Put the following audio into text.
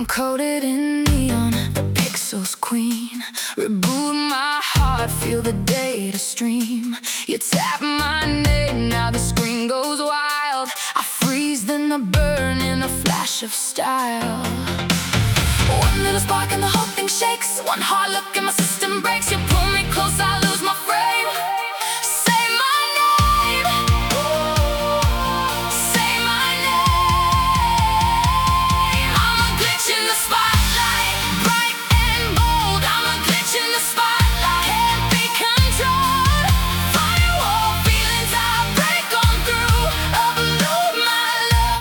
I'm coated in neon, the pixels queen. Reboot my heart, feel the data stream. You tap my name, now the screen goes wild. I freeze, then I burn in a flash of style. One little spark and the whole thing shakes. One hard look and my system breaks. You pull me close, I